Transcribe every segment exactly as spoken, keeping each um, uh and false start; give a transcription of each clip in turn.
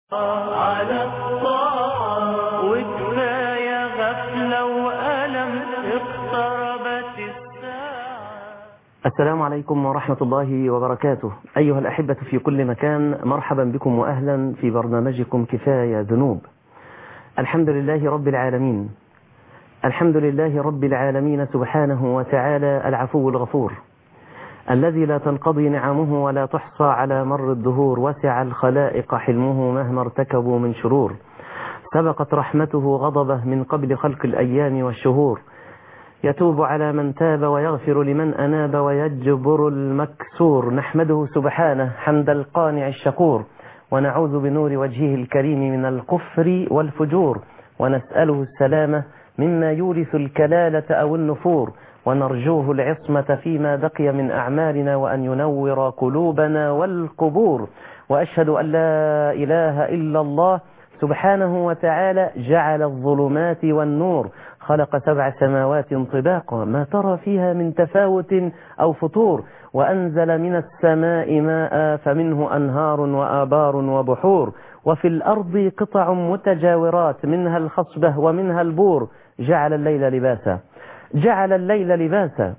على الله وكفاية غفلة وألم اقتربت الساعة. السلام عليكم ورحمة الله وبركاته. أيها الأحبة في كل مكان، مرحبا بكم وأهلا في برنامجكم كفاية ذنوب. الحمد لله رب العالمين، الحمد لله رب العالمين سبحانه وتعالى العفو الغفور، الذي لا تنقضي نعمه ولا تحصى على مر الدهور، وسع الخلائق حلمه مهما ارتكبوا من شرور، سبقت رحمته غضبه من قبل خلق الأيام والشهور، يتوب على من تاب ويغفر لمن أناب ويجبر المكسور. نحمده سبحانه حمد القانع الشكور، ونعوذ بنور وجهه الكريم من الكفر والفجور، ونسأله السلامة مما يورث الكلالة أو النفور، ونرجوه العصمة فيما بقي من أعمالنا، وأن ينور قلوبنا والقبور. وأشهد أن لا إله إلا الله سبحانه وتعالى جعل الظلمات والنور، خلق سبع سماوات طباقا ما ترى فيها من تفاوت أو فطور، وأنزل من السماء ماء فمنه أنهار وآبار وبحور، وفي الأرض قطع متجاورات منها الخصبة ومنها البور. جعل الليل لباسا جعل الليل لباسا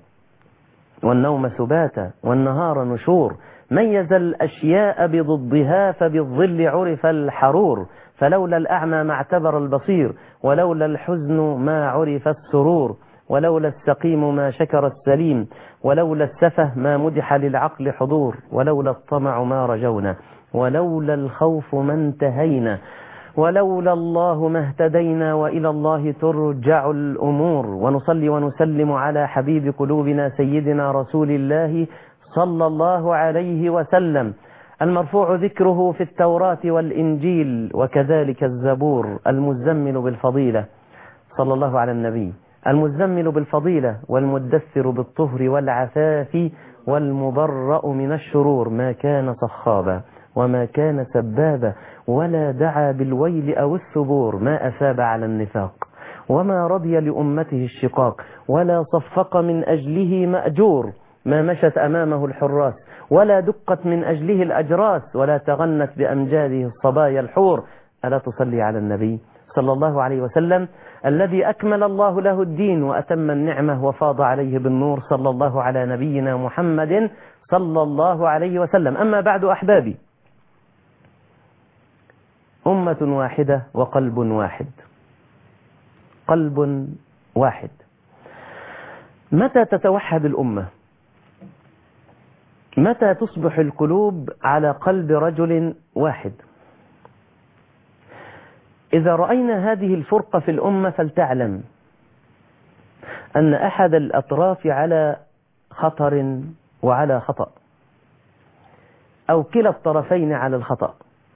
والنوم سباتا والنهار نشور، ميز الأشياء بضدها فبالظل عرف الحرور، فلولا الأعمى ما اعتبر البصير، ولولا الحزن ما عرف السرور، ولولا السقيم ما شكر السليم، ولولا السفه ما مدح للعقل حضور، ولولا الطمع ما رجونا، ولولا الخوف ما انتهينا، ولولا الله ما اهتدينا، وإلى الله ترجع الأمور. ونصلي ونسلم على حبيب قلوبنا سيدنا رسول الله صلى الله عليه وسلم، المرفوع ذكره في التوراة والإنجيل وكذلك الزبور، المزمل بالفضيلة صلى الله على النبي، المزمل بالفضيلة والمدثر بالطهر والعفاف والمبرأ من الشرور، ما كان صخابا وما كان سبابا ولا دعا بالويل أو الثبور، ما أثاب على النفاق وما رضي لأمته الشقاق، ولا صفق من أجله مأجور، ما مشت أمامه الحراس ولا دقت من أجله الأجراس، ولا تغنت بأمجاده الصبايا الحور. ألا تصلي على النبي صلى الله عليه وسلم الذي أكمل الله له الدين وأتم النعمة وفاض عليه بالنور، صلى الله على نبينا محمد صلى الله عليه وسلم. أما بعد أحبابي، أمة واحدة وقلب واحد، قلب واحد. متى تتوحد الأمة؟ متى تصبح القلوب على قلب رجل واحد؟ إذا رأينا هذه الفرقة في الأمة فلتعلم أن أحد الأطراف على خطر وعلى خطأ، أو كلا الطرفين على الخطأ،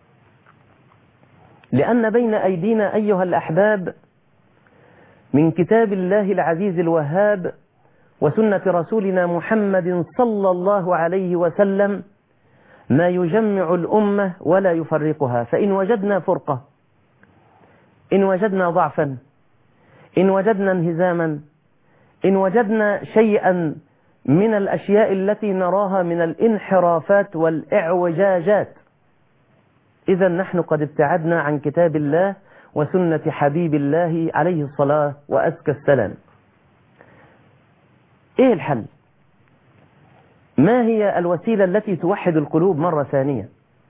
لأن بين أيدينا أيها الأحباب من كتاب الله العزيز الوهاب وسنة رسولنا محمد صلى الله عليه وسلم ما يجمع الأمة ولا يفرقها. فإن وجدنا فرقة، إن وجدنا ضعفا، إن وجدنا انهزاما، إن وجدنا شيئا من الأشياء التي نراها من الانحرافات والإعوجاجات، إذا نحن قد ابتعدنا عن كتاب الله وسنة حبيب الله عليه الصلاة وأزكى السلام. إيه الحل؟ ما هي الوسيلة التي توحد القلوب مرة ثانية؟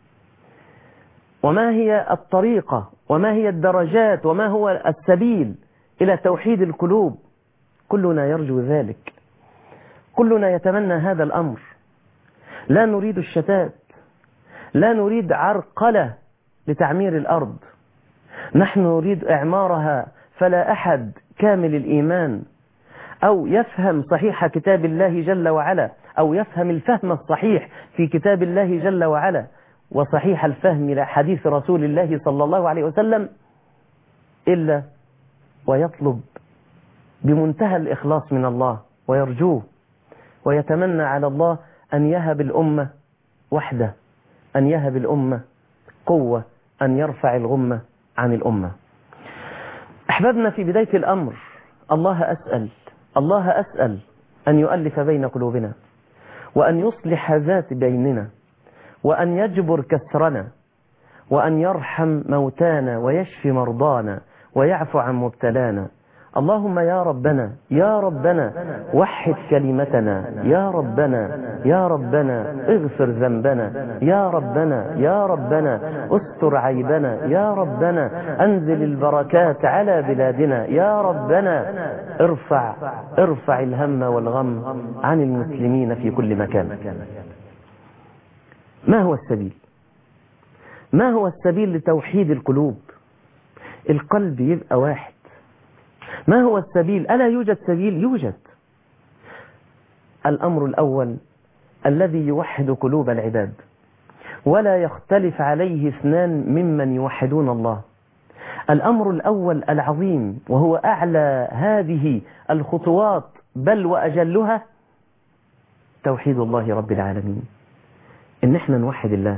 وما هي الطريقة؟ وما هي الدرجات؟ وما هو السبيل إلى توحيد القلوب؟ كلنا يرجو ذلك، كلنا يتمنى هذا الأمر. لا نريد الشتات، لا نريد عرقلة لتعمير الأرض، نحن نريد إعمارها. فلا أحد كامل الإيمان أو يفهم صحيح كتاب الله جل وعلا، أو يفهم الفهم الصحيح في كتاب الله جل وعلا وصحيح الفهم لحديث رسول الله صلى الله عليه وسلم، إلا ويطلب بمنتهى الإخلاص من الله ويرجوه ويتمنى على الله أن يهب الأمة وحده، أن يهب الأمة قوة، أن يرفع الغمة عن الأمة. أحبابنا، في بداية الأمر الله أسأل الله أسأل أن يؤلف بين قلوبنا، وأن يصلح ذات بيننا، وأن يجبر كسرنا، وأن يرحم موتانا ويشفي مرضانا ويعفو عن مبتلانا. اللهم يا ربنا يا ربنا وحد كلمتنا، يا ربنا يا ربنا اغفر ذنبنا، يا ربنا يا ربنا استر عيبنا، يا ربنا أنزل البركات على بلادنا، يا ربنا ارفع ارفع الهم والغم عن المسلمين في كل مكان. ما هو السبيل؟ ما هو السبيل لتوحيد القلوب؟ القلب يبقى واحد. ما هو السبيل؟ ألا يوجد سبيل؟ يوجد. الأمر الأول الذي يوحد قلوب العباد ولا يختلف عليه اثنان ممن يوحدون الله. الأمر الأول العظيم وهو أعلى هذه الخطوات بل وأجلها توحيد الله رب العالمين، إن احنا نوحد الله.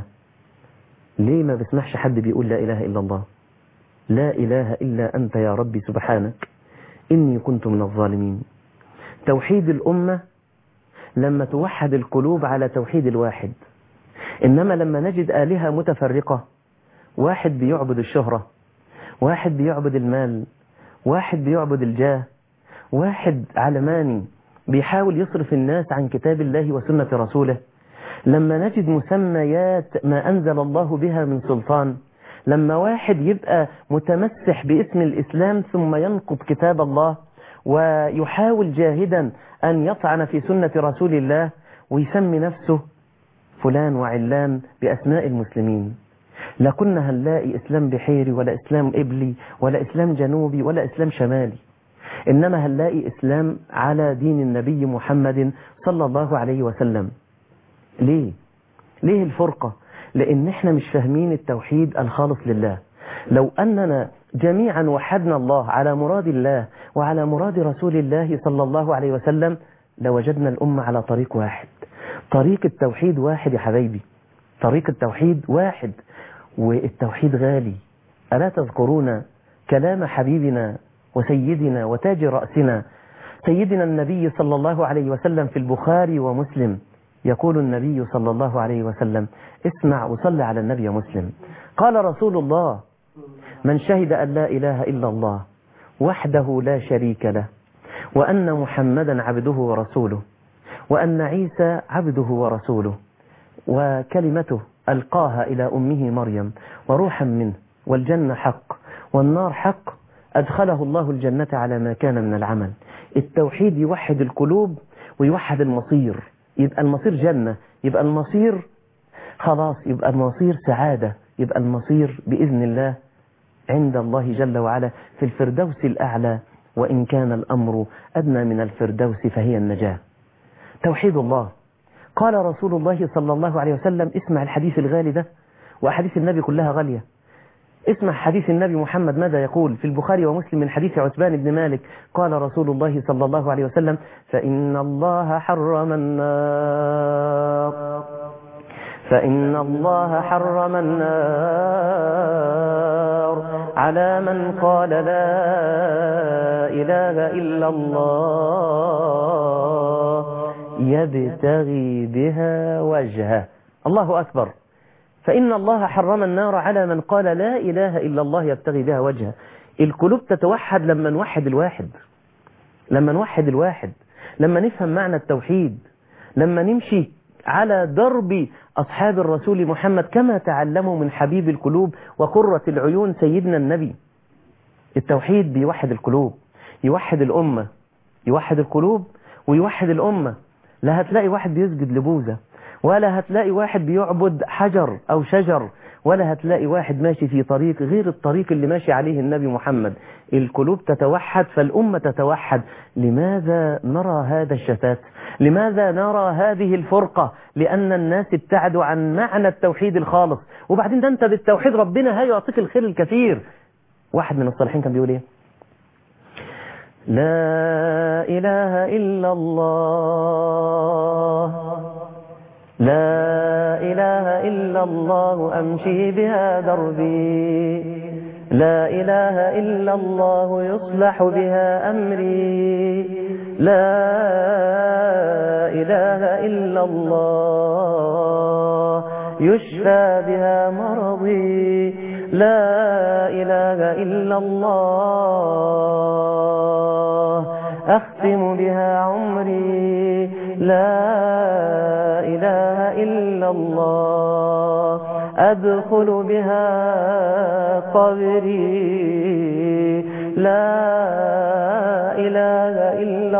ليه ما بسمعش حد بيقول لا إله إلا الله؟ لا إله إلا أنت يا ربي سبحانك إني كنت من الظالمين. توحيد الأمة لما توحد القلوب على توحيد الواحد. إنما لما نجد آلهة متفرقة، واحد بيعبد الشهرة، واحد بيعبد المال، واحد بيعبد الجاه، واحد علماني بيحاول يصرف الناس عن كتاب الله وسنة رسوله، لما نجد مسميات ما أنزل الله بها من سلطان، لما واحد يبقى متمسح باسم الإسلام ثم ينقض كتاب الله ويحاول جاهدا أن يطعن في سنة رسول الله ويسمي نفسه فلان وعلان بأسماء المسلمين، لكنا هنلاقي إسلام بحيري ولا إسلام إبلي ولا إسلام جنوبي ولا إسلام شمالي، إنما هنلاقي إسلام على دين النبي محمد صلى الله عليه وسلم. ليه؟ ليه الفرقة؟ لأن احنا مش فاهمين التوحيد الخالص لله. لو أننا جميعا وحدنا الله على مراد الله وعلى مراد رسول الله صلى الله عليه وسلم لوجدنا الأمة على طريق واحد. طريق التوحيد واحد يا حبايبي، طريق التوحيد واحد، والتوحيد غالي. ألا تذكرون كلام حبيبنا وسيدنا وتاج رأسنا سيدنا النبي صلى الله عليه وسلم في البخاري ومسلم؟ يقول النبي صلى الله عليه وسلم: اسمع وصل على النبي مسلم. قال رسول الله: من شهد أن لا إله إلا الله وحده لا شريك له وأن محمدا عبده ورسوله وأن عيسى عبده ورسوله وكلمته ألقاها إلى أمه مريم وروحا منه والجنة حق والنار حق أدخله الله الجنة على ما كان من العمل. التوحيد يوحد القلوب ويوحد المصير، يبقى المصير جنة، يبقى المصير خلاص، يبقى المصير سعادة، يبقى المصير بإذن الله عند الله جل وعلا في الفردوس الأعلى، وإن كان الأمر أدنى من الفردوس فهي النجاة. توحيد الله. قال رسول الله صلى الله عليه وسلم: اسمع الحديث الغالي ده، وأحاديث النبي كلها غالية. اسمع حديث النبي محمد ماذا يقول في البخاري ومسلم من حديث عتبان بن مالك. قال رسول الله صلى الله عليه وسلم: فإن الله حرم النار فإن الله حرم النار على من قال لا إله إلا الله يبتغي بها وجهه. الله أكبر. فإن الله حرم النار على من قال لا إله إلا الله يبتغي بها وجهه. القلوب تتوحد لما نوحد الواحد، لما نوحد الواحد، لما نفهم معنى التوحيد، لما نمشي على درب أصحاب الرسول محمد كما تعلموا من حبيب القلوب وقرة العيون سيدنا النبي. التوحيد بيوحد القلوب، يوحد الأمة، يوحد القلوب ويوحد الأمة. لا هتلاقي واحد بيسجد لبوذا، ولا هتلاقي واحد بيعبد حجر أو شجر، ولا هتلاقي واحد ماشي في طريق غير الطريق اللي ماشي عليه النبي محمد. القلوب تتوحد فالأمة تتوحد. لماذا نرى هذا الشتات؟ لماذا نرى هذه الفرقة؟ لأن الناس ابتعدوا عن معنى التوحيد الخالص. وبعدين ده أنت بالتوحيد ربنا هيعطيك الخير الكثير. واحد من الصالحين كان بيقول إيه؟ لا إله إلا الله لا إله إلا الله أمشي بها دربي لا إله إلا الله يصلح بها أمري لا إله إلا الله يشفى بها مرضي، لا إله إلا الله أختم بها عمري، لا إله إلا الله أدخل بها قبري، لا إله إلا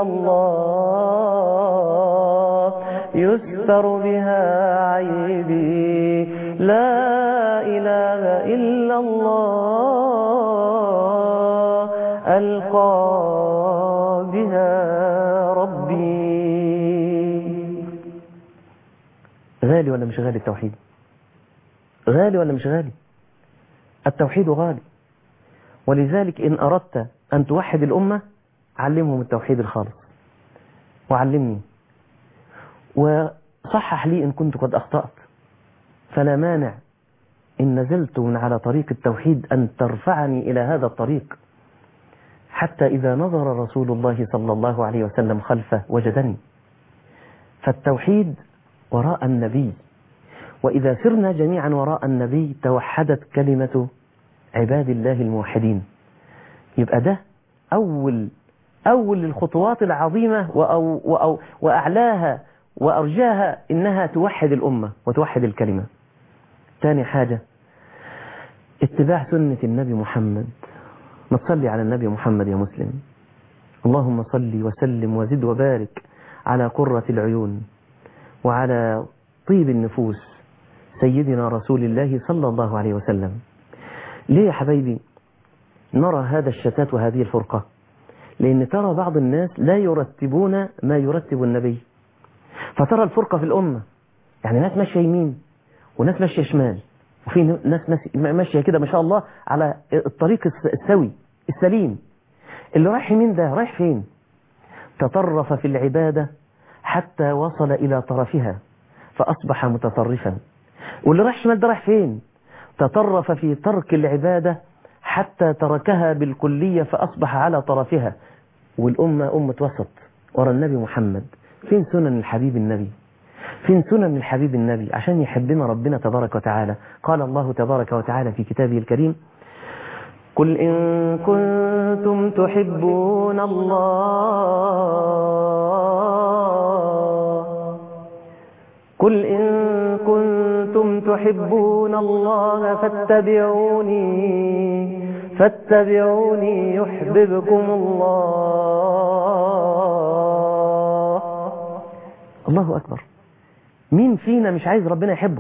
الله يستر بها عيبي، لا إله إلا الله ألقى بها ربي. غالي ولا مش غالي التوحيد؟ غالي ولا مش غالي؟ التوحيد غالي، ولذلك إن أردت أن توحد الأمة علمهم التوحيد الخالص، وعلمني وصحح لي إن كنت قد أخطأت، فلا مانع إن نزلت من على طريق التوحيد أن ترفعني إلى هذا الطريق، حتى إذا نظر رسول الله صلى الله عليه وسلم خلفه وجدني. فالتوحيد وراء النبي، وإذا سرنا جميعا وراء النبي توحدت كلمة عباد الله الموحدين. يبقى ده أول أول الخطوات العظيمة وأو وأو وأعلاها وأرجاها إنها توحد الأمة وتوحد الكلمة. ثاني حاجة اتباع سنة النبي محمد. ما تصلي على النبي محمد يا مسلم. اللهم صل وسلم وزد وبارك على قرة العيون وعلى طيب النفوس سيدنا رسول الله صلى الله عليه وسلم. ليه يا حبايبي نرى هذا الشتات وهذه الفرقة؟ لأن ترى بعض الناس لا يرتبون ما يرتب النبي، فترى الفرقة في الأمة، يعني ناس ماشية يمين وناس ماشية شمال، وفي ناس ماشية كده ما شاء الله على الطريق السوي السليم. اللي رايح يمين ده رايح فين؟ تطرف في العبادة حتى وصل إلى طرفها فأصبح متطرفا. واللي رايح شمال ده رايح فين؟ تطرف في ترك العبادة حتى تركها بالكلية فأصبح على طرفها. والأمة أمة وسط ورا النبي محمد. فين سنن الحبيب النبي؟ فين سنن الحبيب النبي عشان يحبنا ربنا تبارك وتعالى؟ قال الله تبارك وتعالى في كتابه الكريم: قل إن كنتم تحبون الله قل إن كنتم تحبون الله فاتبعوني فاتبعوني يحببكم الله. الله أكبر. مين فينا مش عايز ربنا يحبه؟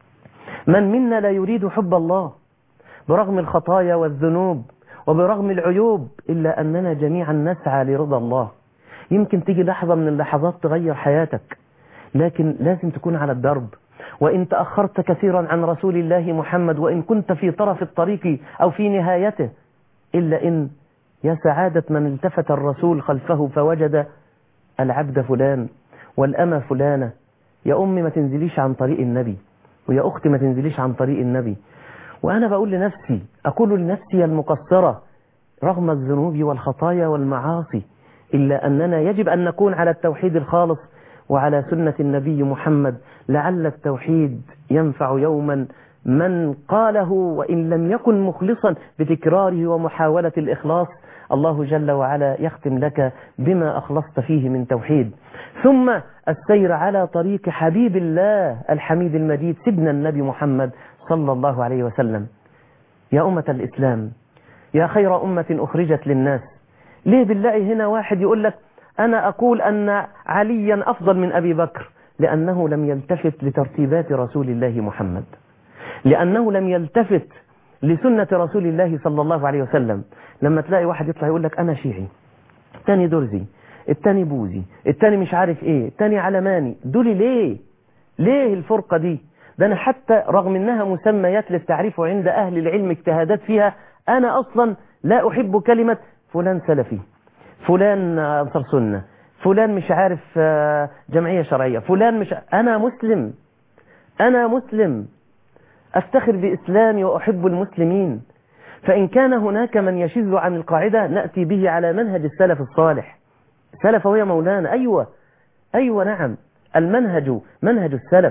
من منا لا يريد حب الله برغم الخطايا والذنوب وبرغم العيوب، إلا أننا جميعا نسعى لرضا الله. يمكن تيجي لحظة من اللحظات تغير حياتك، لكن لازم تكون على الدرب. وإن تأخرت كثيرا عن رسول الله محمد، وإن كنت في طرف الطريق أو في نهايته، إلا إن يا سعادة من التفت الرسول خلفه فوجد العبد فلان والأمة فلانة. يا أمي ما تنزليش عن طريق النبي، ويا أختي ما تنزليش عن طريق النبي. وأنا بقول لنفسي، أقول لنفسي المقصرة رغم الذنوب والخطايا والمعاصي، إلا أننا يجب أن نكون على التوحيد الخالص وعلى سنة النبي محمد، لعل التوحيد ينفع يوما من قاله وإن لم يكن مخلصا بتكراره ومحاولة الإخلاص. الله جل وعلا يختم لك بما أخلصت فيه من توحيد. ثم السير على طريق حبيب الله الحميد المجيد سيدنا النبي محمد صلى الله عليه وسلم. يا أمة الإسلام، يا خير أمة أخرجت للناس. ليه بالله هنا واحد يقول لك أنا أقول أن عليا أفضل من أبي بكر؟ لأنه لم يلتفت لترتيبات رسول الله محمد، لأنه لم يلتفت لسنة رسول الله صلى الله عليه وسلم. لما تلاقي واحد يطلع يقول لك أنا شيعي، التاني درزي، التاني بوذي، التاني مش عارف ايه، التاني علماني، دول ليه؟ ليه الفرقة دي؟ ده أنا حتى رغم أنها مسميات للتعريف عند أهل العلم اجتهادات فيها، أنا أصلا لا أحب كلمة فلان سلفي، فلان أنصار سنة، فلان مش عارف جمعية شرعية، فلان مش. أنا مسلم، أنا مسلم أفتخر بإسلامي وأحب المسلمين. فإن كان هناك من يشذ عن القاعدة نأتي به على منهج السلف الصالح. سلف هو مولانا، أيوة أيوة نعم، المنهج منهج السلف،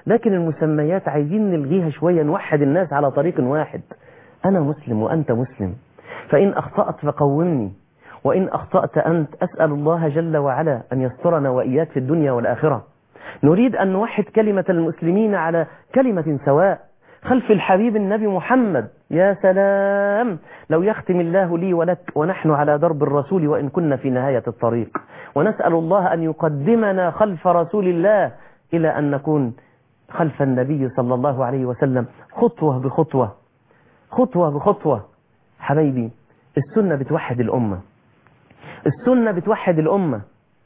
لكن المسميات عايزين نلغيها شوية، نوحد الناس على طريق واحد. أنا مسلم وأنت مسلم، فإن أخطأت فقومني، وإن أخطأت أنت أسأل الله جل وعلا أن يسترنا وإياك في الدنيا والآخرة. نريد أن نوحد كلمة المسلمين على كلمة سواء خلف الحبيب النبي محمد. يا سلام لو يختم الله لي ولك ونحن على درب الرسول وإن كنا في نهاية الطريق، ونسأل الله أن يقدمنا خلف رسول الله إلى أن نكون خلف النبي صلى الله عليه وسلم خطوة بخطوة خطوة بخطوة. حبايبي السنة بتوحد الأمة، السنة بتوحد الأمة.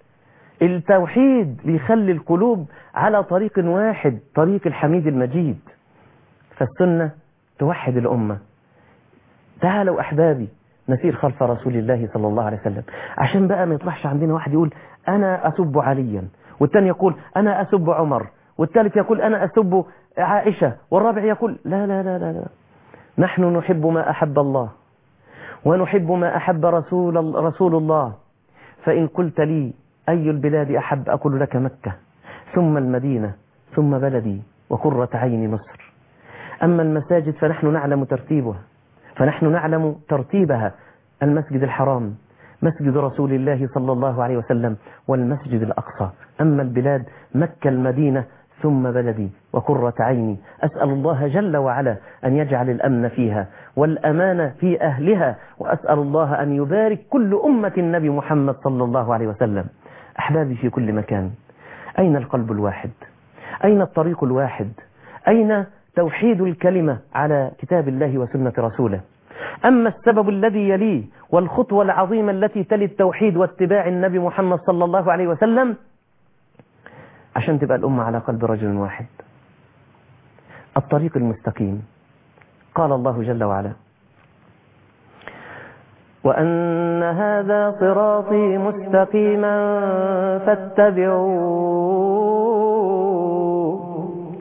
التوحيد بيخلي القلوب على طريق واحد، طريق الحميد المجيد. فالسنة توحد الأمة. تعالوا أحبابي نسير خلف رسول الله صلى الله عليه وسلم، عشان بقى ما يطلعش عندنا واحد يقول أنا أسب عليا، والتاني يقول أنا أسب عمر، والثالث يقول أنا أسب عائشة، والرابع يقول لا لا لا لا, لا. نحن نحب ما أحب الله ونحب ما أحب رسول, رسول الله. فإن قلت لي أي البلاد أحب أقول لك مكة ثم المدينة ثم بلدي وقرة عين مصر. أما المساجد فنحن نعلم ترتيبها، فنحن نعلم ترتيبها: المسجد الحرام، مسجد رسول الله صلى الله عليه وسلم، والمسجد الأقصى. أما البلاد مكة المدينة ثم بلدي وقرة عيني. أسأل الله جل وعلا أن يجعل الأمن فيها والأمان في أهلها، وأسأل الله أن يبارك كل أمة النبي محمد صلى الله عليه وسلم. أحبابي في كل مكان، أين القلب الواحد؟ أين الطريق الواحد؟ أين توحيد الكلمة على كتاب الله وسنة رسوله؟ أما السبب الذي يليه والخطوة العظيمة التي تلي التوحيد واتباع النبي محمد صلى الله عليه وسلم، عشان تبقى الأمة على قلب رجل واحد، الطريق المستقيم. قال الله جل وعلا: وأن هذا صراطي مستقيما فاتبعوه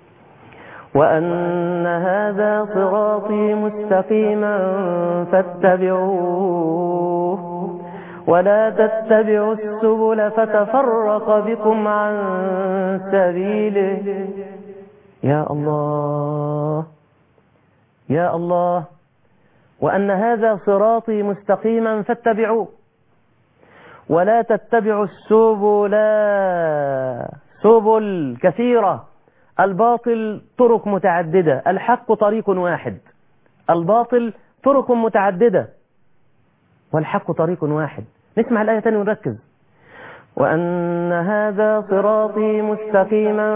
وأن هذا صراطي مستقيما فاتبعوه ولا تتبعوا السبل فتفرق بكم عن سبيله. يا الله يا الله. وأن هذا صراطي مستقيما فاتبعوه ولا تتبعوا السبل، سبل كثيرة. الباطل طرق متعددة، الحق طريق واحد. الباطل طرق متعددة والحق طريق واحد. نسمع الآية تاني ونركز: وأن هذا صراطي مستقيما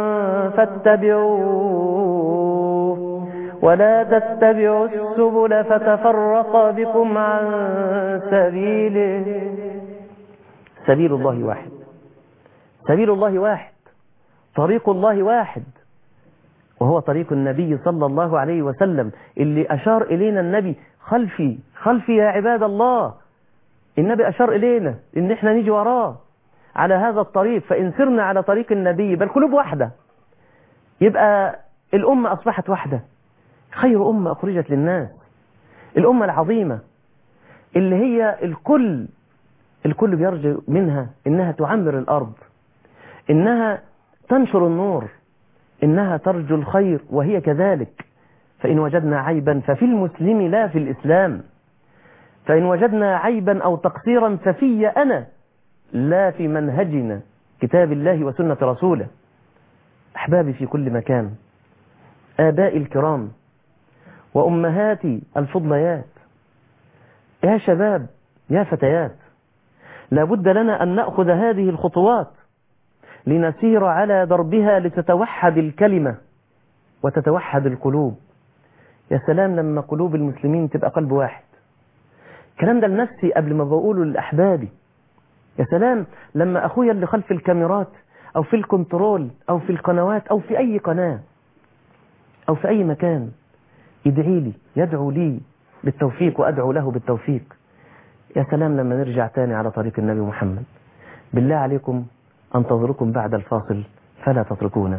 فاتبعوه ولا تتبعوا السبل فتفرق بكم عن سبيله. سبيل الله واحد، سبيل الله واحد، طريق الله واحد، وهو طريق النبي صلى الله عليه وسلم اللي أشار إلينا النبي: خلفي خلفي يا عباد الله. النبي أشار إلينا إن إحنا نيجي وراه على هذا الطريق. فإن سرنا على طريق النبي بل قلوب واحدة، يبقى الأمة أصبحت واحدة، خير أمة أخرجت للناس، الأمة العظيمة اللي هي الكل الكل بيرجو منها إنها تعمر الأرض، إنها تنشر النور، إنها ترجو الخير، وهي كذلك. فإن وجدنا عيبا ففي المسلم لا في الإسلام، فإن وجدنا عيبا أو تقصيرا ففي أنا لا في منهجنا كتاب الله وسنة رسوله. أحبابي في كل مكان، آبائي الكرام وأمهاتي الفضليات، يا شباب يا فتيات، لابد لنا أن نأخذ هذه الخطوات لنسير على دربها لتتوحد الكلمة وتتوحد القلوب. يا سلام لما قلوب المسلمين تبقى قلب واحد. الكلام ده لنفسي قبل ما بقوله لأحبابي. يا سلام لما أخويا اللي خلف الكاميرات أو في الكنترول أو في القنوات أو في أي قناة أو في أي مكان يدعي لي، يدعو لي بالتوفيق وأدعو له بالتوفيق. يا سلام لما نرجع تاني على طريق النبي محمد. بالله عليكم أنتظركم بعد الفاصل فلا تتركونا.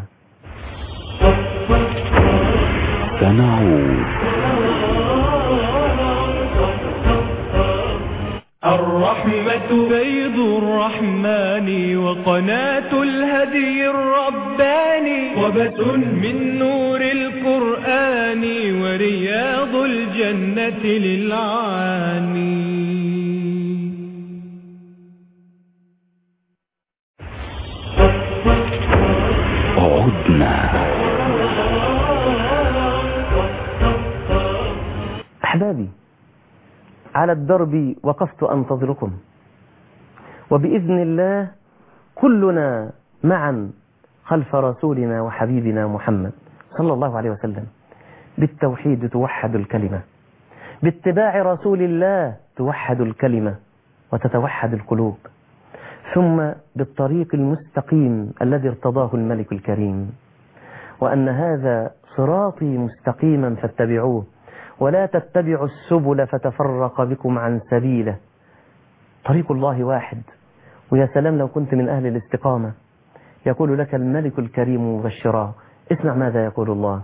سنعود. الرحمة الرحمة بيض الرحمن وقناة الهدي الرباني وبس من نور القرآن ورياض الجنة للعاني. عدنا. أحبابي، على الدرب وقفت أنتظركم، وبإذن الله كلنا معا خلف رسولنا وحبيبنا محمد صلى الله عليه وسلم. بالتوحيد توحد الكلمة، باتباع رسول الله توحد الكلمة وتتوحد القلوب، ثم بالطريق المستقيم الذي ارتضاه الملك الكريم، وأن هذا صراطي مستقيما فاتبعوه ولا تتبعوا السبل فتفرق بكم عن سبيله. طريق الله واحد. ويا سلام لو كنت من أهل الاستقامة. يقول لك الملك الكريم مبشرا، اسمع ماذا يقول الله: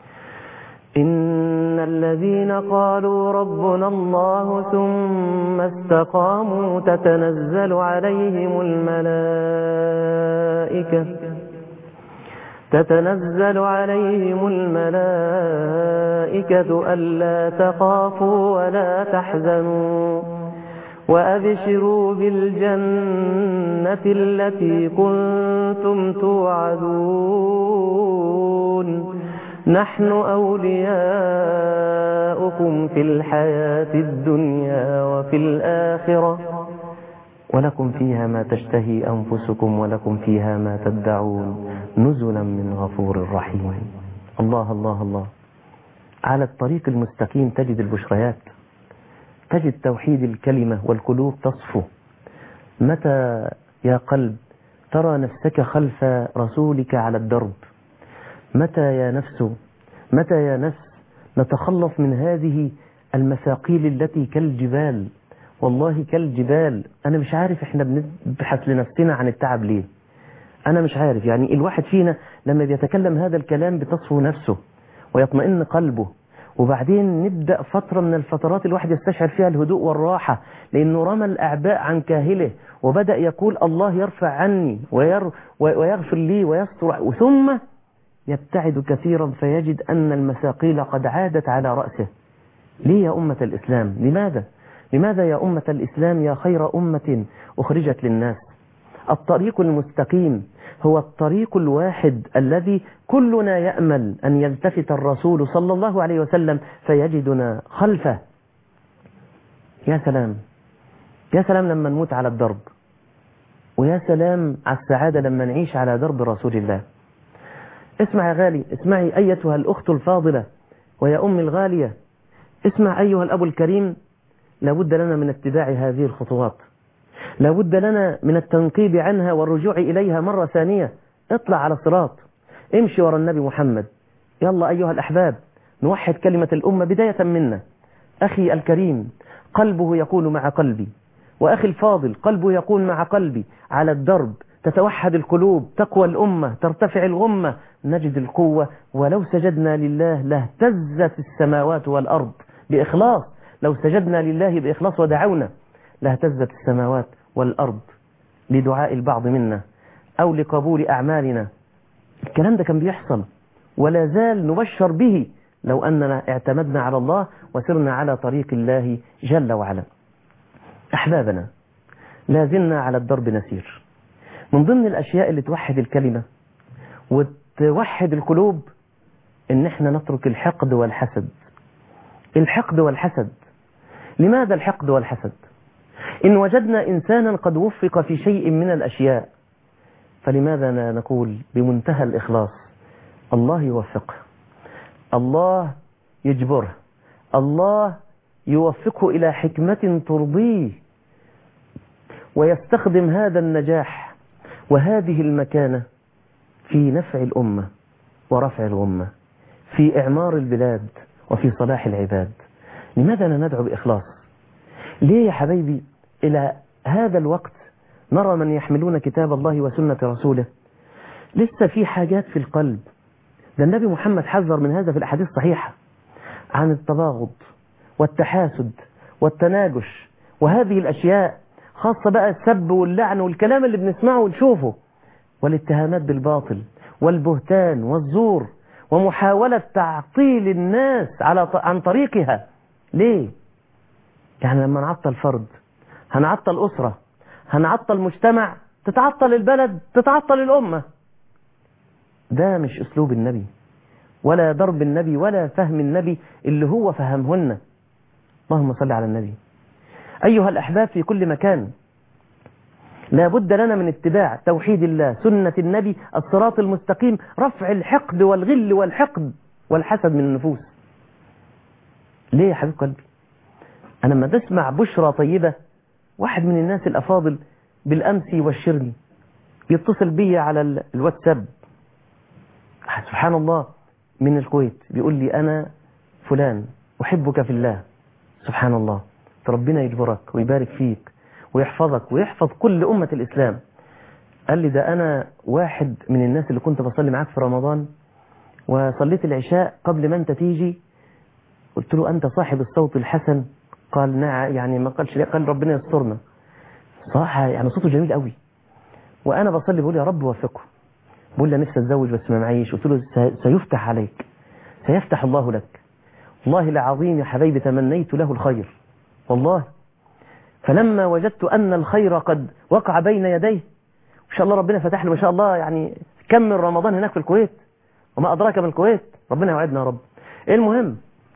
إن الذين قالوا ربنا الله ثم استقاموا تتنزل عليهم الملائكة تتنزل عليهم الملائكة ألا تخافوا ولا تحزنوا وأبشروا بالجنة التي كنتم توعدون نحن أولياؤكم في الحياة الدنيا وفي الآخرة ولكم فيها ما تشتهي أنفسكم ولكم فيها ما تدعون نزلا من غفور رحيم. الله الله الله. على الطريق المستقيم تجد البشريات، تجد توحيد الكلمة والقلوب تصفو. متى يا قلب ترى نفسك خلف رسولك على الدرب؟ متى يا نفس متى يا نفس نتخلص من هذه المثاقيل التي كالجبال؟ والله كالجبال. أنا مش عارف إحنا بنبحث لنفسنا عن التعب ليه. أنا مش عارف. يعني الواحد فينا لما بيتكلم هذا الكلام بتصفو نفسه ويطمئن قلبه، وبعدين نبدأ فترة من الفترات الواحد يستشعر فيها الهدوء والراحة، لأنه رمى الأعباء عن كاهله وبدأ يقول الله يرفع عني وير ويغفر لي ويستر، ثم يبتعد كثيرا فيجد أن المثاقيل قد عادت على رأسه. ليه يا أمة الإسلام؟ لماذا؟ لماذا يا أمة الإسلام يا خير أمة أخرجت للناس؟ الطريق المستقيم هو الطريق الواحد الذي كلنا يأمل أن يلتفت الرسول صلى الله عليه وسلم فيجدنا خلفه. يا سلام يا سلام لما نموت على الدرب، ويا سلام على السعادة لما نعيش على درب رسول الله. اسمع يا غالي، اسمعي أيتها الأخت الفاضلة ويا أم الغالية، اسمع أيها الأب الكريم. لابد لنا من اتباع هذه الخطوات، لابد لنا من التنقيب عنها والرجوع إليها مرة ثانية. اطلع على الصراط، امشي ورا النبي محمد. يلا أيها الأحباب نوحد كلمة الأمة بداية منا. أخي الكريم قلبه يكون مع قلبي، وأخي الفاضل قلبه يكون مع قلبي. على الدرب تتوحد القلوب، تقوى الأمة، ترتفع الغمة، نجد القوة. ولو سجدنا لله لاهتزت السماوات والأرض بإخلاص. لو سجدنا لله بإخلاص ودعونا لاهتزت السماوات والأرض لدعاء البعض منا أو لقبول أعمالنا. الكلام ده كان بيحصل ولا زال نبشر به لو أننا اعتمدنا على الله وسرنا على طريق الله جل وعلا. أحبابنا، لازلنا على الدرب نسير. من ضمن الأشياء اللي توحد الكلمة وتوحد القلوب إن احنا نترك الحقد والحسد. الحقد والحسد. لماذا الحقد والحسد؟ إن وجدنا إنسانا قد وفق في شيء من الأشياء فلماذا نقول بمنتهى الإخلاص الله يوفقه، الله يجبره، الله يوفقه إلى حكمة ترضيه، ويستخدم هذا النجاح وهذه المكانة في نفع الأمة ورفع الغمة، في إعمار البلاد وفي صلاح العباد. لماذا لا ندعو بإخلاص؟ ليه يا حبيبي إلى هذا الوقت نرى من يحملون كتاب الله وسنة رسوله لسه في حاجات في القلب؟ ده النبي محمد حذر من هذا في الأحاديث الصحيحة، عن التباغض والتحاسد والتناجش وهذه الأشياء، خاصة بقى السب واللعن والكلام اللي بنسمعه ونشوفه، والاتهامات بالباطل والبهتان والزور ومحاولة تعطيل الناس على عن طريقها. ليه؟ يعني لما نعطل فرد هنعطل أسرة، هنعطل مجتمع، تتعطل البلد، تتعطل الأمة. ده مش أسلوب النبي ولا ضرب النبي ولا فهم النبي اللي هو فهمهن. اللهم صل على النبي. أيها الأحباب في كل مكان، لا بد لنا من اتباع توحيد الله، سنة النبي، الصراط المستقيم، رفع الحقد والغل والحقد والحسد من النفوس. ليه يا حبيب قلبي؟ أنا لما تسمع بشرى طيبة، واحد من الناس الأفاضل بالأمس والشرني يتصل بي على الواتساب، سبحان الله، من الكويت، بيقول لي أنا فلان أحبك في الله. سبحان الله، ربنا يجبرك ويبارك فيك ويحفظك ويحفظ كل أمة الإسلام. قال لي ده أنا واحد من الناس اللي كنت بصلي معاك في رمضان، وصليت العشاء قبل ما أنت تيجي. قلت له أنت صاحب الصوت الحسن؟ قال نعم، يعني ما قالش، قال ربنا يسترنا. صراحة يعني صوته جميل قوي. وأنا بصلي بقول يا رب وفقه. بقول له نفسي أتزوج بس ما معيش. قلت له سيفتح عليك، سيفتح الله لك. والله العظيم يا حبيبي تمنيت له الخير والله. فلما وجدت أن الخير قد وقع بين يديه، إن شاء الله ربنا فتح له ما شاء الله، يعني كمل رمضان هناك في الكويت، وما أدراك من الكويت، ربنا يوعدنا يا رب. المهم،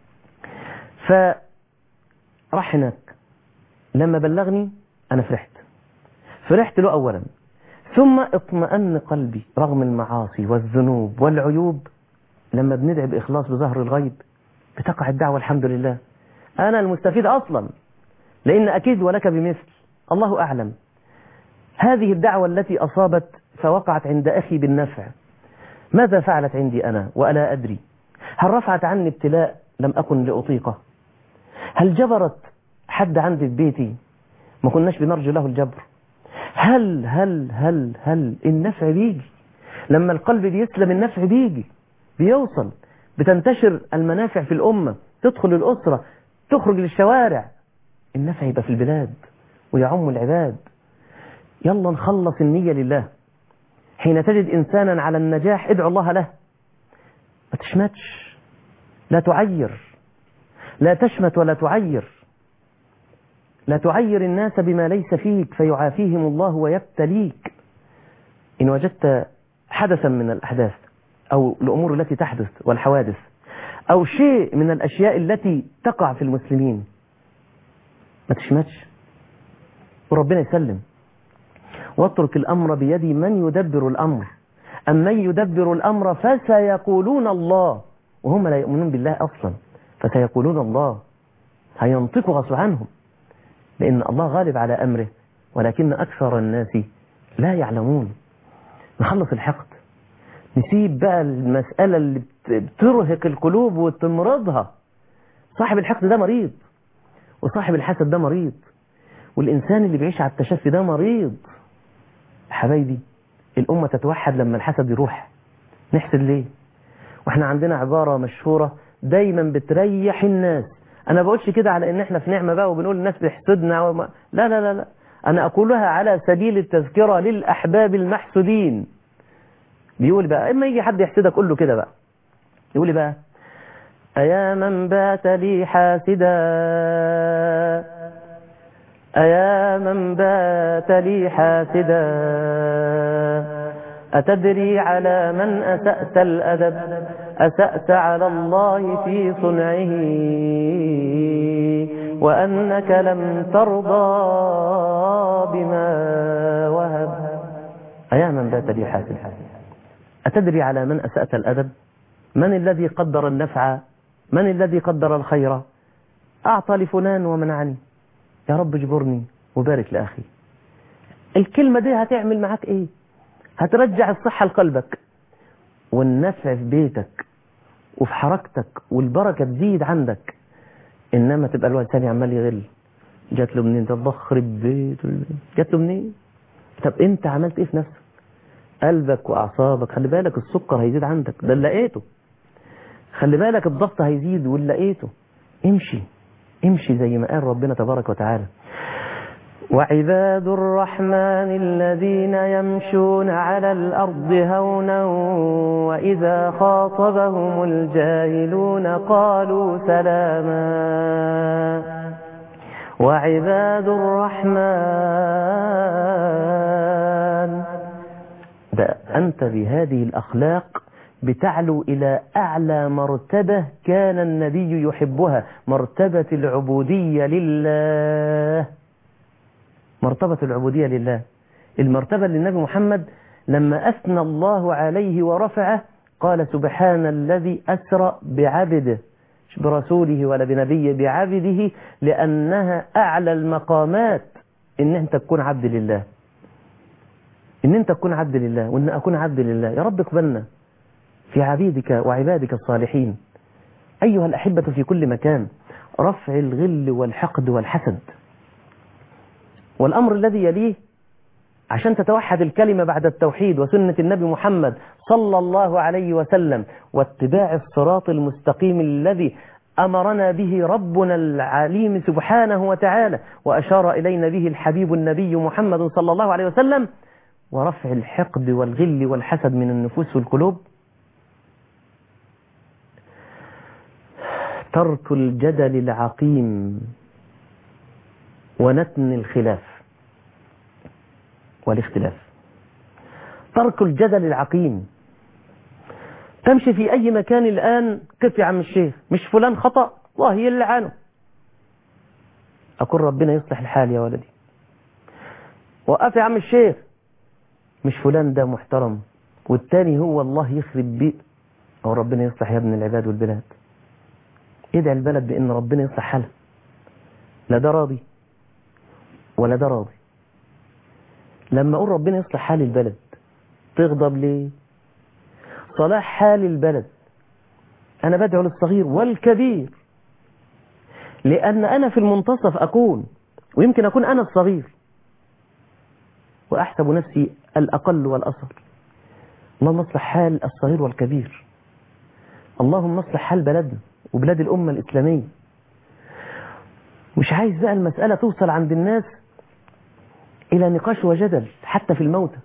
فراح هناك. لما بلغني أنا فرحت فرحت له أولا، ثم اطمأن قلبي رغم المعاصي والذنوب والعيوب. لما بندعي بإخلاص بظهر الغيب بتقع الدعوة الحمد لله. أنا المستفيد أصلا، لأن أكيد ولك بمثل، الله أعلم. هذه الدعوة التي أصابت فوقعت عند أخي بالنفع، ماذا فعلت عندي أنا وألا أدري؟ هل رفعت عني ابتلاء لم أكن لأطيقه؟ هل جبرت حد عندي في بيتي ما كناش بنرجو له الجبر؟ هل هل هل هل النفع بيجي لما القلب بيسلم، النفع بيجي بيوصل، بتنتشر المنافع في الأمة، تدخل الأسرة، تخرج للشوارع، النفع يبقى في البلاد ويعم العباد. يلا نخلص النية لله. حين تجد إنسانا على النجاح ادعو الله له، ما تشمتش، لا تعير، لا تشمت ولا تعير، لا تعير الناس بما ليس فيك فيعافيهم الله ويبتليك. إن وجدت حدثا من الأحداث أو الأمور التي تحدث والحوادث أو شيء من الأشياء التي تقع في المسلمين، ما تشمتش وربنا يسلم، واترك الأمر بيد من يدبر الأمر. أم من يدبر الأمر فسيقولون الله، وهم لا يؤمنون بالله أصلا، فسيقولون الله، هينطقوا غصب عنهم، لأن الله غالب على أمره ولكن أكثر الناس لا يعلمون. نخلص الحقد، نسيب بقى المسألة اللي بترهق القلوب وتمرضها. صاحب الحقد ده مريض، وصاحب الحسد ده مريض، والإنسان اللي بيعيش على التشفي ده مريض. حبايبي، الأمة تتوحد لما الحسد يروح. نحسد ليه؟ واحنا عندنا عبارة مشهورة دايما بتريح الناس. أنا بقولش كده على إن احنا في نعمة بقى وبنقول الناس بيحسدنا وما... لا لا لا لا، أنا أقولها على سبيل التذكرة للأحباب المحسودين. بيقول بقى إما يجي حد يحسدك قول له كده بقى، يقول لي بقى أيا من بات لي حاسدا، أيا من بات لي حاسدا، أتدري على من أسأت الأدب، أسأت على الله في صنعه، وأنك لم ترضى بما وهب. أيا من بات لي حاسدا، أتدري على من أسأت الأدب؟ من الذي قدر النفع؟ من الذي قدر الخير؟ أعطى لفلان ومنعني، يا رب اجبرني وبارك لأخي. الكلمة دي هتعمل معك ايه؟ هترجع الصحة لقلبك والنفع في بيتك وفي حركتك والبركة تزيد عندك. إنما تبقى الوقت ثاني عمال يغل، جات له منين؟ تبخرب بيت، جات له منين؟ طب انت عملت ايه في نفسك؟ قلبك وأعصابك، خلي بالك السكر هيزيد عندك، ده اللي لقيته. خلي بالك الضغط هيزيد واللي لقيته. امشي امشي زي ما قال ربنا تبارك وتعالى. وعباد الرحمن الذين يمشون على الأرض هونا وإذا خاطبهم الجاهلون قالوا سلاما وعباد الرحمن ده أنت بهذه الأخلاق بتعلو إلى أعلى مرتبة كان النبي يحبها، مرتبة العبودية لله. مرتبة العبودية لله، المرتبة للنبي محمد لما أثنى الله عليه ورفعه قال سبحان الذي أسرى بعبده، مش برسوله ولا بنبيه، بعبده، لأنها أعلى المقامات إن أنت تكون عبد لله، إن أنت تكون عبد لله وإن أكون عبد لله. يا رب اقبلنا في عبيدك وعبادك الصالحين. أيها الأحبة في كل مكان، رفع الغل والحقد والحسد. والأمر الذي يليه عشان تتوحد الكلمة بعد التوحيد وسنة النبي محمد صلى الله عليه وسلم واتباع الصراط المستقيم الذي أمرنا به ربنا العليم سبحانه وتعالى وأشار إلينا به الحبيب النبي محمد صلى الله عليه وسلم، ورفع الحقد والغل والحسد من النفوس والقلوب. ترك الجدل العقيم ونتن الخلاف والاختلاف. ترك الجدل العقيم. تمشي في أي مكان الآن كيف يا عم الشيخ، مش فلان خطأ الله يلعنه، أقول ربنا يصلح الحال يا ولدي. وقف يا عم الشيخ، مش فلان ده محترم والتاني هو الله يخرب بيه، أو ربنا يصلح يا ابن العباد والبلاد. ادعي البلد بأن ربنا يصلح حالها، لا ده راضي ولا ده راضي. لما أقول ربنا يصلح حال البلد تغضب ليه؟ صلاح حال البلد أنا بدعو للصغير والكبير، لأن أنا في المنتصف أكون، ويمكن أكون أنا الصغير وأحسب نفسي الأقل والأصغر. اللهم اصلح حال الصغير والكبير، اللهم اصلح حال بلدنا وبلاد الأمة الإسلامية. مش عايز بقى المسألة توصل عند الناس إلى نقاش وجدل حتى في الموتى.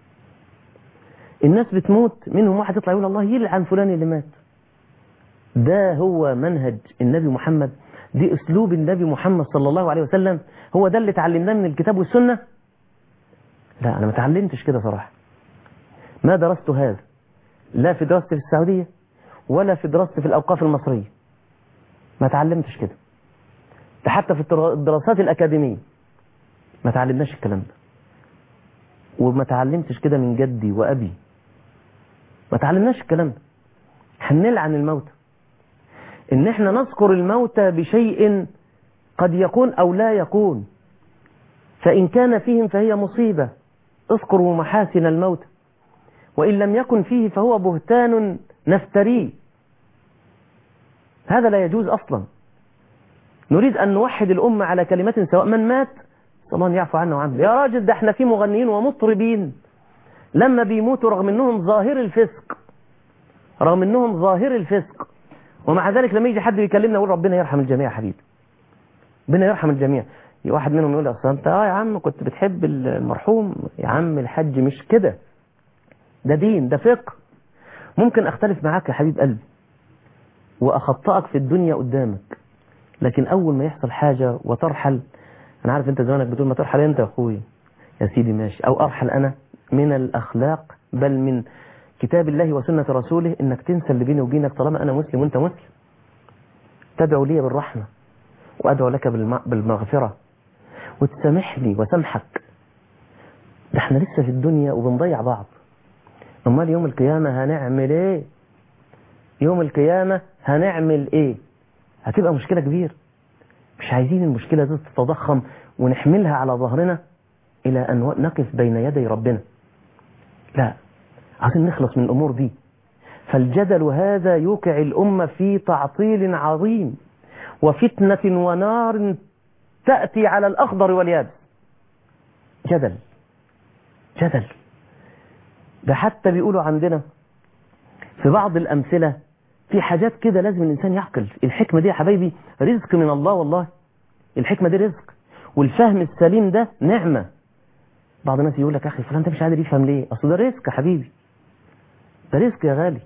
الناس بتموت منهم واحد يطلع يقول الله يلعن فلان اللي مات. ده هو منهج النبي محمد، دي أسلوب النبي محمد صلى الله عليه وسلم، هو ده اللي تعلمناه من الكتاب والسنة. لا أنا ما تعلمتش كده صراحة، ما درست هذا لا في دراستي في السعودية ولا في دراستي في الأوقاف المصرية، ما تعلمتش كده. ده حتى في الدراسات الأكاديمية ما تعلمناش الكلام ده، وما تعلمتش كده من جدي وأبي، ما تعلمناش الكلام ده. هنلعن الموتى، إن احنا نذكر الموتى بشيء قد يكون أو لا يكون، فإن كان فيهم فهي مصيبة، اذكروا محاسن الموتى، وإن لم يكن فيه فهو بهتان نفتريه. هذا لا يجوز أصلا. نريد أن نوحد الأمة على كلمة سواء. من مات الله يعفو عنه وعنه. يا راجل ده احنا في مغنيين ومطربين لما بيموتوا رغم انهم ظاهر الفسق، رغم انهم ظاهر الفسق، ومع ذلك لما يجي حد يكلمنا يقول ربنا يرحم الجميع يا حبيبي، ربنا يرحم الجميع. واحد منهم يقول اصل انت اه يا عم كنت بتحب المرحوم، يا عم الحج مش كده، ده دين، ده فقه. ممكن اختلف معاك يا حبيب قلبي واخطئك في الدنيا قدامك، لكن اول ما يحصل حاجة وترحل، انا عارف انت زمانك بتقول ما ترحل انت يا اخوي، يا سيدي ماشي، او ارحل انا، من الاخلاق بل من كتاب الله وسنة رسوله انك تنسى اللي بيني وبينك طالما انا مسلم وانت مسلم. تدعو لي بالرحمة وادعو لك بالمغفرة وتسامحني وسامحك. ده احنا لسه في الدنيا وبنضيع بعض، امال يوم القيامة هنعمل ايه؟ يوم القيامة هنعمل ايه؟ هتبقى مشكلة كبيرة. مش عايزين المشكلة دي تتضخم ونحملها على ظهرنا إلى أن نقف بين يدي ربنا. لا، عايزين نخلص من الأمور دي. فالجدل هذا يوقع الأمة في تعطيل عظيم وفتنة ونار تأتي على الأخضر واليابس. جدل جدل ده حتى بيقولوا عندنا في بعض الأمثلة في حاجات كده لازم الإنسان يعقل. الحكمة دي يا حبايبي رزق من الله والله، الحكمة دي رزق. والفهم السليم ده نعمة. بعض الناس يقول لك أخي فلان ده مش قادر يفهم ليه؟ أصل ده رزق يا حبيبي، ده رزق يا غالي.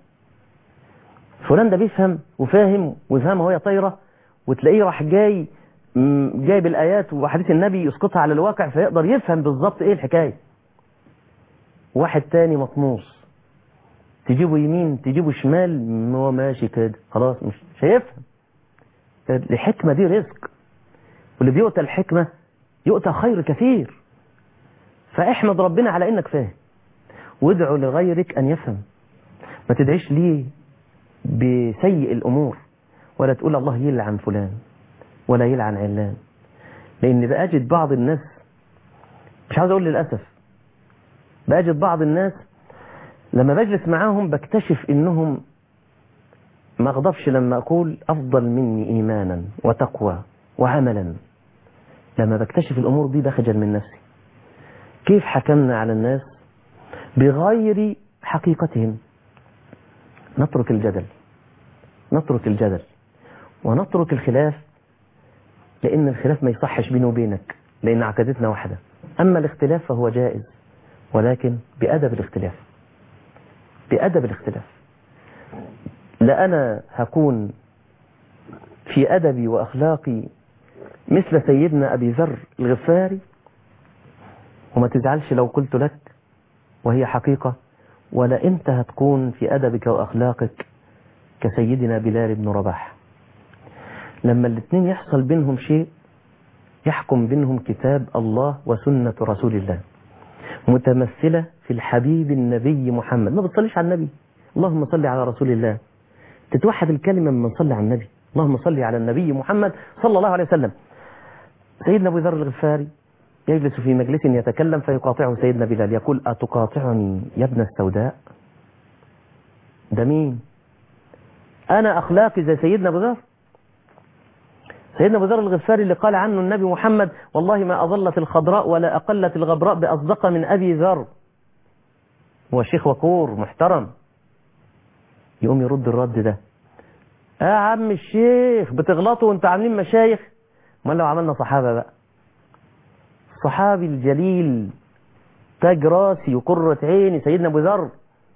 فلان ده بيفهم وفاهم ويفهم وهي طايرة، وتلاقيه راح جاي جايب الآيات وحديث النبي يسقطها على الواقع فيقدر يفهم بالظبط إيه الحكاية. واحد تاني مطموس، تجيبه يمين تجيبه شمال هو ماشي كده خلاص مش هيفهم. الحكمة دي رزق، واللي بيؤتى الحكمة يؤتى خير كثير. فاحمد ربنا على انك فاهم، وادعو لغيرك ان يفهم. ما تدعيش ليه بسيء الامور، ولا تقول الله يلعن فلان ولا يلعن علان. لان بأجد بعض الناس، مش عاوز اقول للأسف، بأجد بعض الناس لما بجلس معاهم بكتشف انهم ما اغضبش لما اقول افضل مني ايمانا وتقوى وعملا. لما بكتشف الامور دي بخجل من نفسي. كيف حكمنا على الناس بغير حقيقتهم؟ نترك الجدل، نترك الجدل ونترك الخلاف، لان الخلاف ما يصحش بينه وبينك، لان عقيدتنا واحدة. اما الاختلاف فهو جائز، ولكن بأدب الاختلاف، بأدب الاختلاف. لا أنا هكون في أدبي وأخلاقي مثل سيدنا أبي ذر الغفاري، وما تزعلش لو قلت لك وهي حقيقة، ولا أنت هتكون في أدبك وأخلاقك كسيدنا بلال بن رباح. لما الاثنين يحصل بينهم شيء يحكم بينهم كتاب الله وسنة رسول الله، متمثلة في الحبيب النبي محمد. ما بتصليش على النبي، اللهم صل على رسول الله. تتوحد الكلمة من صلي على النبي، اللهم صل على النبي محمد صلى الله عليه وسلم. سيدنا أبو ذر الغفاري يجلس في مجلس يتكلم فيقاطعه سيدنا بلال، يقول أتقاطعني يا ابن السوداء؟ ده مين؟ أنا أخلاقي زي سيدنا أبو ذر؟ سيدنا أبو ذر الغفاري اللي قال عنه النبي محمد والله ما أظلت الخضراء ولا أقلت الغبراء بأصدق من أبي ذر. هو شيخ وقور محترم، يقوم يرد الرد ده: يا عم الشيخ بتغلطوا وانتوا عاملين مشايخ؟ ما لو عملنا صحابة بقى، صحابي الجليل تاج راسي وقرة عيني سيدنا أبو ذر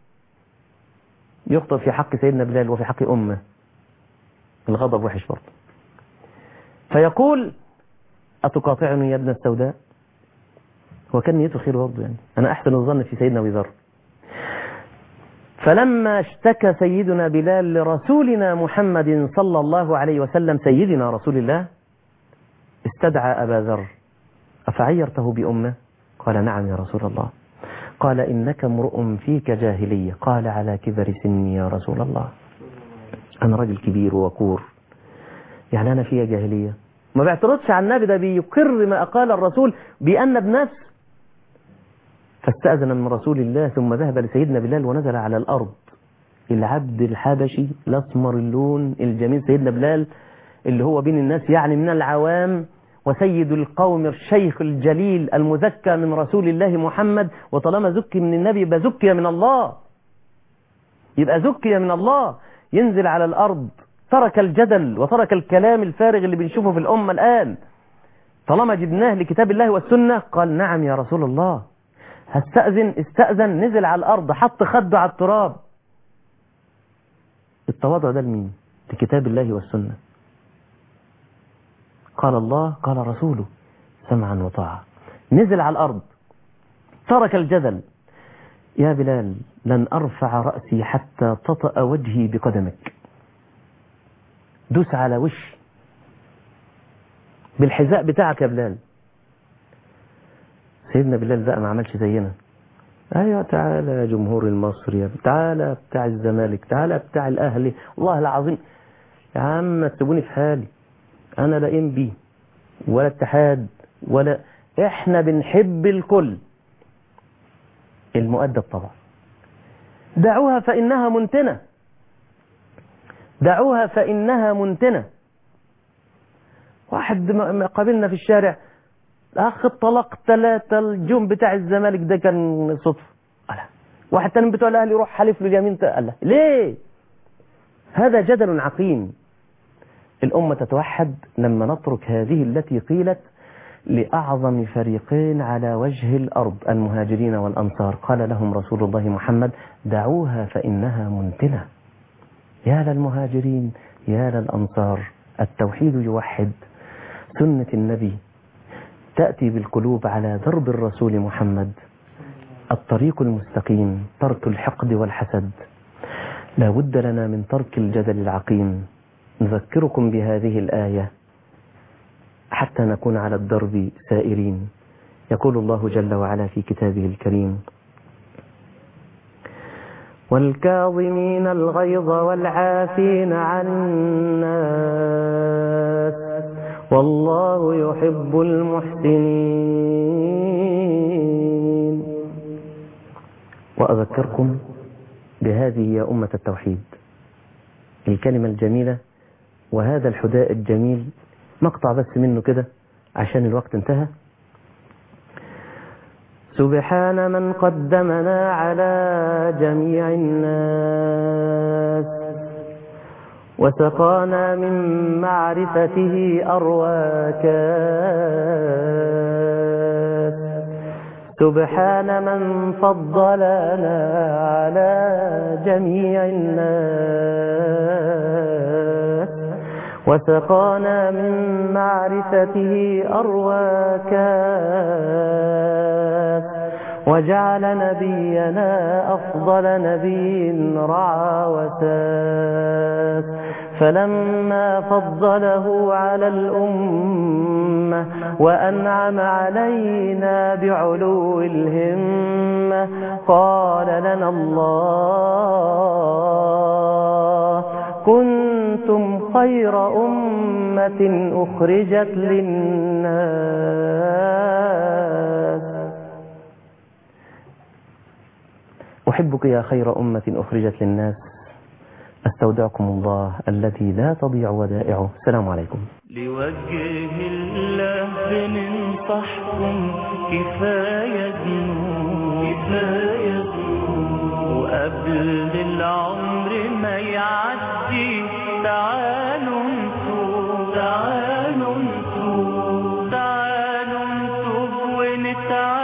يخطئ في حق سيدنا بلال وفي حق أمه. الغضب وحش برضه. فيقول أتقاطعني يا ابن السوداء؟ هو كان نيته خير برضه، يعني أنا أحسن الظن في سيدنا أبو ذر. فلما اشتكى سيدنا بلال لرسولنا محمد صلى الله عليه وسلم سيدنا رسول الله استدعى أبا ذر: أفعيرته بأمه؟ قال: نعم يا رسول الله. قال: إنك امرؤ فيك جاهلية. قال: على كبر سني يا رسول الله، أنا رجل كبير ووقور، يعني أنا فيها جاهلية؟ ما بيعترضش على النبي، ده بيقر ما أقال الرسول بأن بنفس. فاستأذن من رسول الله ثم ذهب لسيدنا بلال ونزل على الأرض. العبد الحبشي الأسمر اللون الجميل سيدنا بلال اللي هو بين الناس يعني من العوام، وسيد القوم الشيخ الجليل المزكى من رسول الله محمد. وطالما زكي من النبي يبقى زكي من الله، يبقى زكي من الله. ينزل على الأرض، ترك الجدل وترك الكلام الفارغ اللي بنشوفه في الأمة الآن. طالما جبناه لكتاب الله والسنة قال: نعم يا رسول الله. هستأذن؟ استأذن، نزل على الأرض، حط خده على التراب. التواضع ده لمين؟ لكتاب الله والسنة. قال الله قال رسوله سمعا وطاعة. نزل على الأرض، ترك الجدل. يا بلال لن أرفع رأسي حتى تطأ وجهي بقدمك. دوس على وش بالحذاء بتاعك يا بلال. سيدنا بلال بقى ما عملش زينا: ايوه تعالى يا جمهور المصري، تعالى بتاع الزمالك، تعالى بتاع الاهلي، والله العظيم يا عم تسيبوني في حالي، انا لا ام بي ولا اتحاد ولا، احنا بنحب الكل. المؤدب طبعا. دعوها فانها منتنه، دعوها فانها منتنه. واحد قابلنا في الشارع: اخ الطلاق ثلاثة، الجون بتاع الزمالك ده كان صدفة. قال واحد تاني بتوع الاهلي يروح حلف له اليمين. قال ليه؟ هذا جدل عقيم. الأمة تتوحد لما نترك هذه التي قيلت لأعظم فريقين على وجه الأرض، المهاجرين والأنصار. قال لهم رسول الله محمد: دعوها فإنها منتنة. يا للمهاجرين يا للأنصار، التوحيد يوحد، سنة النبي تأتي بالقلوب على درب الرسول محمد، الطريق المستقيم، ترك الحقد والحسد. لا بد لنا من ترك الجدل العقيم. نذكركم بهذه الآية حتى نكون على الدرب سائرين. يقول الله جل وعلا في كتابه الكريم: والكاظمين الغيظ والعافين عن الناس والله يحب المحسنين. وأذكركم بهذه يا أمة التوحيد الكلمة الجميلة وهذا الحداء الجميل، مقطع بس منه كده عشان الوقت انتهى. سبحان من قدمنا على جميع الناس وسقانا من معرفته أرواكا. سبحان من فضلنا على جميع الناس وسقانا من معرفته أرواكا. وجعل نبينا أفضل نبي رعى وساس. فلما فضله على الأمة وأنعم علينا بعلو الهمة قال لنا الله: كنتم خير أمة أخرجت للناس. أحبك يا خير أمة أخرجت للناس. أستودعكم الله الذي لا تضيع ودائعه. السلام عليكم. لوجه الله بننصحكم كفاية ذنوب كفاية ذنوب وقبل العمر ما يعدي تعالوا نتوب تعالوا نتوب تعالوا نتوب ونتعالوا